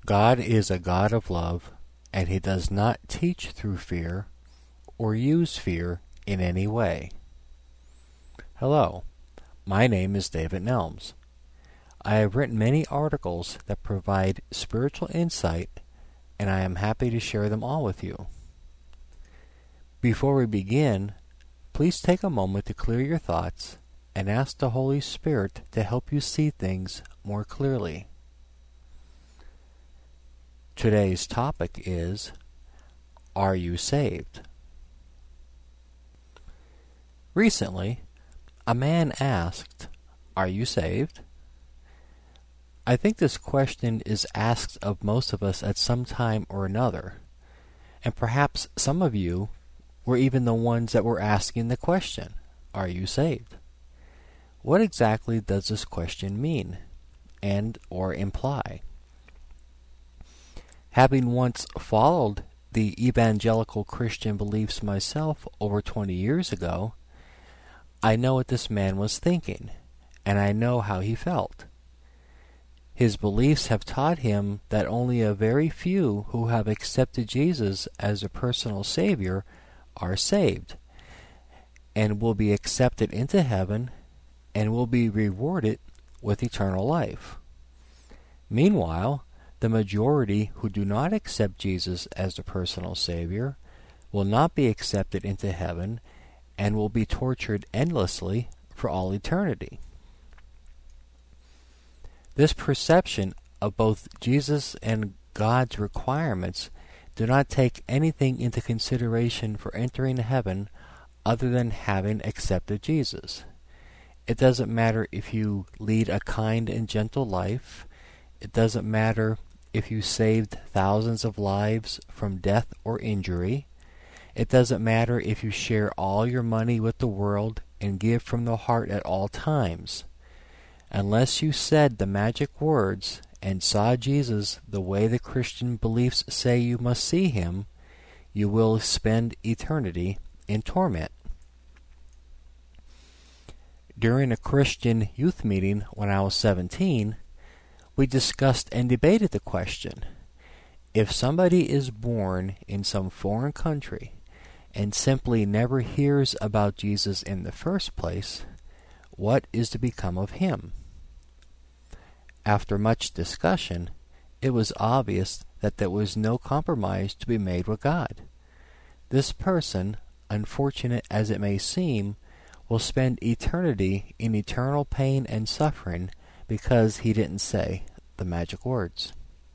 God is a God of love, and He does not teach through fear or use fear in any way. Hello, my name is David Nelms. I have written many articles that provide spiritual insight, and I am happy to share them all with you. Before we begin, please take a moment to clear your thoughts and ask the Holy Spirit to help you see things more clearly. Today's topic is, Are you saved? Recently, a man asked, Are you saved? I think this question is asked of most of us at some time or another, and perhaps some of you were even the ones that were asking the question, Are you saved? What exactly does this question mean and or imply? Having once followed the evangelical Christian beliefs myself over 20 years ago, I know what this man was thinking, and I know how he felt. His beliefs have taught him that only a very few who have accepted Jesus as a personal Savior are saved, and will be accepted into heaven, and will be rewarded with eternal life. Meanwhile, the majority who do not accept Jesus as the personal Savior will not be accepted into heaven and will be tortured endlessly for all eternity. This perception of both Jesus and God's requirements do not take anything into consideration for entering heaven other than having accepted Jesus. It doesn't matter if you lead a kind and gentle life. It doesn't matter if you saved thousands of lives from death or injury. It doesn't matter if you share all your money with the world and give from the heart at all times. Unless you said the magic words and saw Jesus the way the Christian beliefs say you must see him, you will spend eternity in torment. During a Christian youth meeting when I was 17, we discussed and debated the question, if somebody is born in some foreign country and simply never hears about Jesus in the first place, what is to become of him? After much discussion, it was obvious that there was no compromise to be made with God. This person, unfortunate as it may seem, will spend eternity in eternal pain and suffering because he didn't say the magic words.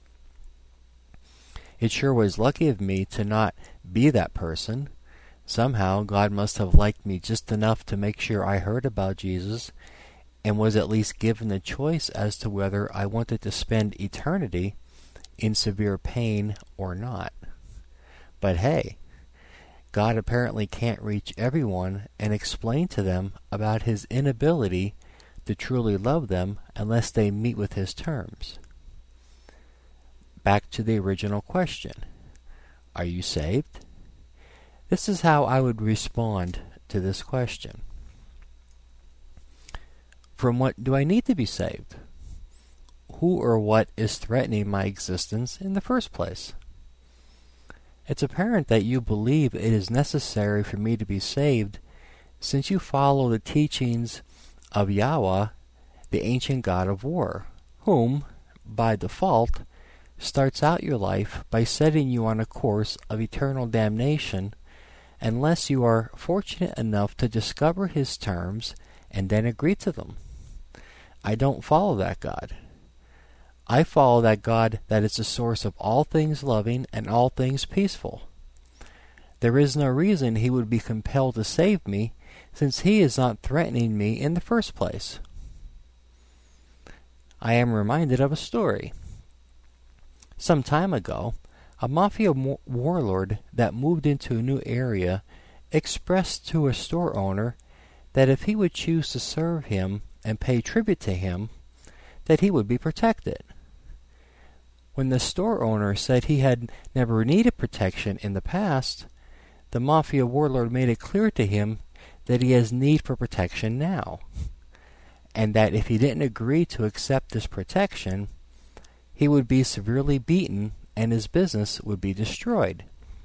It sure was lucky of me to not be that person. Somehow God must have liked me just enough to make sure I heard about Jesus and was at least given the choice as to whether I wanted to spend eternity in severe pain or not. But hey, God apparently can't reach everyone and explain to them about his inability to truly love them unless they meet with his terms. Back to the original question. Are you saved? This is how I would respond to this question. From what do I need to be saved? Who or what is threatening my existence in the first place? It's apparent that you believe it is necessary for me to be saved since you follow the teachings of Yahweh, the ancient god of war, whom, by default, starts out your life by setting you on a course of eternal damnation unless you are fortunate enough to discover his terms and then agree to them. I don't follow that God. I follow that God that is the source of all things loving and all things peaceful. There is no reason he would be compelled to save me, since he is not threatening me in the first place. I am reminded of a story. Some time ago, a mafia warlord that moved into a new area expressed to a store owner that if he would choose to serve him and pay tribute to him, that he would be protected. When the store owner said he had never needed protection in the past, the mafia warlord made it clear to him that he has need for protection now, and that if he didn't agree to accept this protection, he would be severely beaten and his business would be destroyed.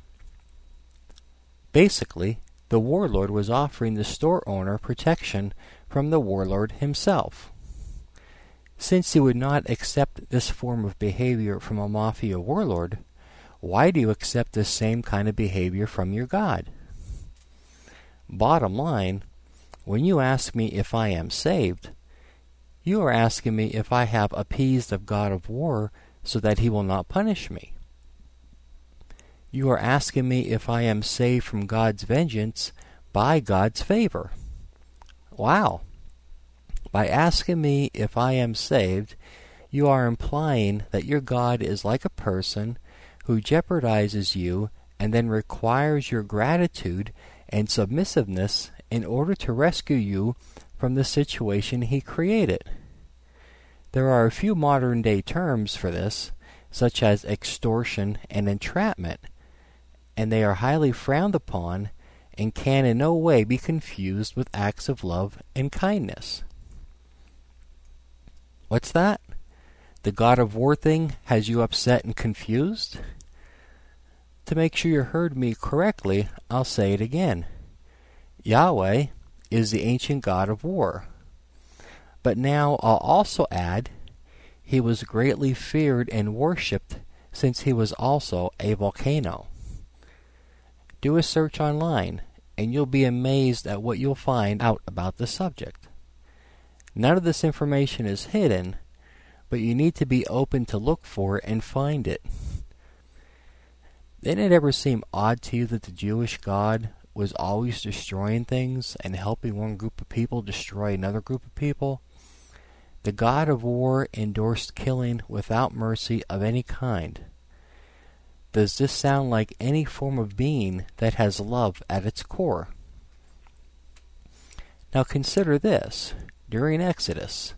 Basically, the warlord was offering the store owner protection from the warlord himself. Since you would not accept this form of behavior from a mafia warlord, why do you accept this same kind of behavior from your God? Bottom line, when you ask me if I am saved, you are asking me if I have appeased the God of war so that he will not punish me. You are asking me if I am saved from God's vengeance by God's favor. Wow. By asking me if I am saved, you are implying that your God is like a person who jeopardizes you and then requires your gratitude and submissiveness in order to rescue you from the situation he created. There are a few modern-day terms for this, such as extortion and entrapment, and they are highly frowned upon and can in no way be confused with acts of love and kindness. What's that? The God of War thing has you upset and confused? To make sure you heard me correctly, I'll say it again. Yahweh is the ancient God of war. But now I'll also add, he was greatly feared and worshipped since he was also a volcano. Do a search online, and you'll be amazed at what you'll find out about the subject. None of this information is hidden, but you need to be open to look for it and find it. Didn't it ever seem odd to you that the Jewish God was always destroying things and helping one group of people destroy another group of people? The God of war endorsed killing without mercy of any kind. Does this sound like any form of being that has love at its core? Now consider this. During Exodus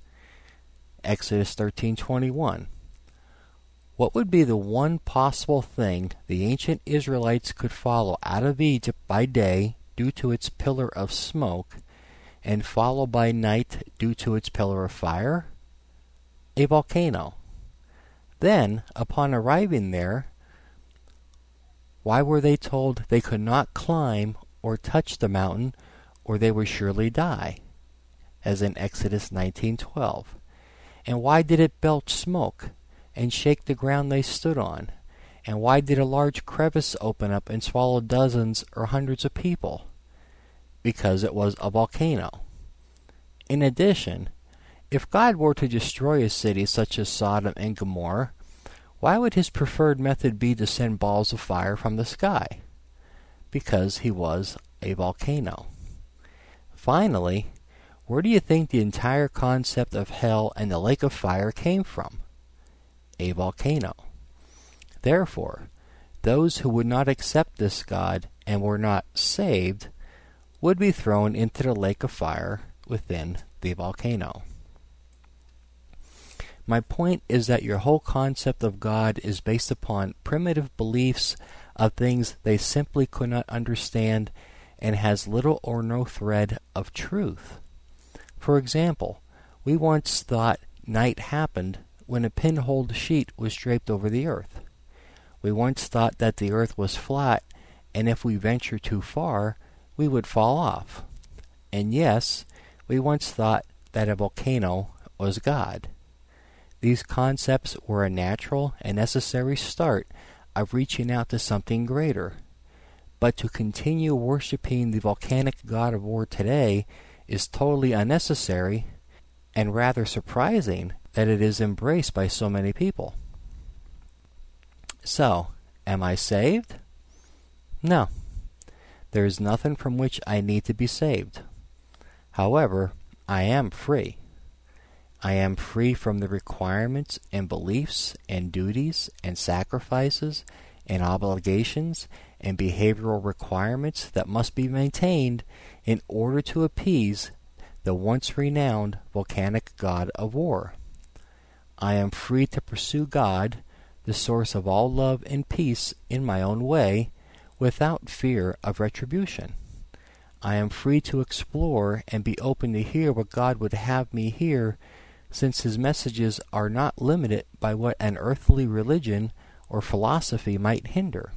13:21, what would be the one possible thing the ancient Israelites could follow out of Egypt by day due to its pillar of smoke, and follow by night due to its pillar of fire? A volcano. Then, upon arriving there, why were they told they could not climb or touch the mountain, or they would surely die? As in Exodus 19:12. And why did it belch smoke and shake the ground they stood on? And why did a large crevice open up and swallow dozens or hundreds of people? Because it was a volcano. In addition, if God were to destroy a city such as Sodom and Gomorrah, why would his preferred method be to send balls of fire from the sky? Because he was a volcano. Finally, where do you think the entire concept of hell and the lake of fire came from? A volcano. Therefore, those who would not accept this God and were not saved would be thrown into the lake of fire within the volcano. My point is that your whole concept of God is based upon primitive beliefs of things they simply could not understand and has little or no thread of truth. For example, we once thought night happened when a pinholed sheet was draped over the earth. We once thought that the earth was flat, and if we venture too far, we would fall off. And yes, we once thought that a volcano was God. These concepts were a natural and necessary start of reaching out to something greater. But to continue worshiping the volcanic God of war today is totally unnecessary and rather surprising that it is embraced by so many people. So, am I saved? No. There is nothing from which I need to be saved. However, I am free. I am free from the requirements and beliefs and duties and sacrifices and obligations and behavioral requirements that must be maintained in order to appease the once renowned volcanic God of war. I am free to pursue God, the source of all love and peace, in my own way, without fear of retribution. I am free to explore and be open to hear what God would have me hear since his messages are not limited by what an earthly religion or philosophy might hinder.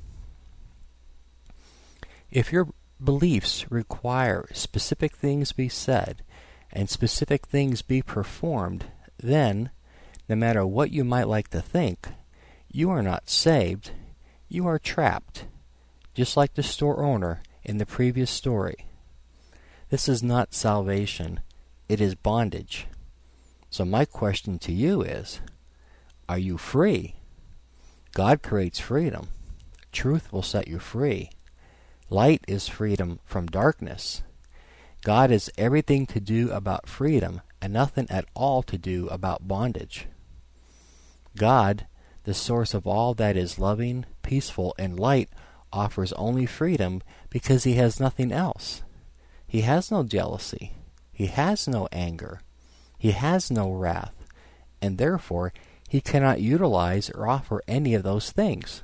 If your beliefs require specific things be said and specific things be performed, then, no matter what you might like to think, you are not saved, you are trapped, just like the store owner in the previous story. This is not salvation, it is bondage. So my question to you is, are you free? God creates freedom. Truth will set you free. Light is freedom from darkness. God has everything to do about freedom and nothing at all to do about bondage. God, the source of all that is loving, peaceful, and light, offers only freedom because he has nothing else. He has no jealousy. He has no anger. He has no wrath. And therefore, he cannot utilize or offer any of those things.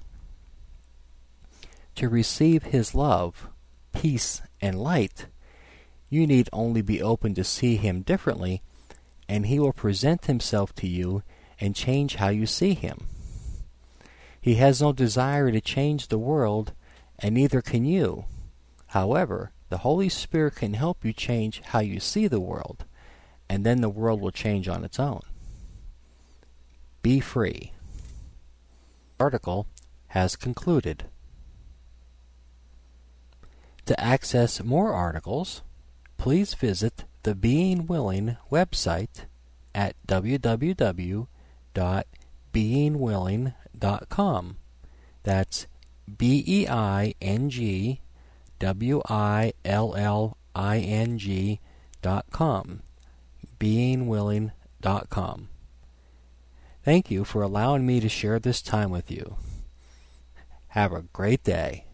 To receive his love, peace, and light, you need only be open to see him differently, and he will present himself to you and change how you see him. He has no desire to change the world, and neither can you. However, the Holy Spirit can help you change how you see the world, and then the world will change on its own. Be free. The article has concluded. To access more articles, please visit the Being Willing website at www.beingwilling.com. That's BEINGWILLING.com. beingwilling.com. Thank you for allowing me to share this time with you. Have a great day.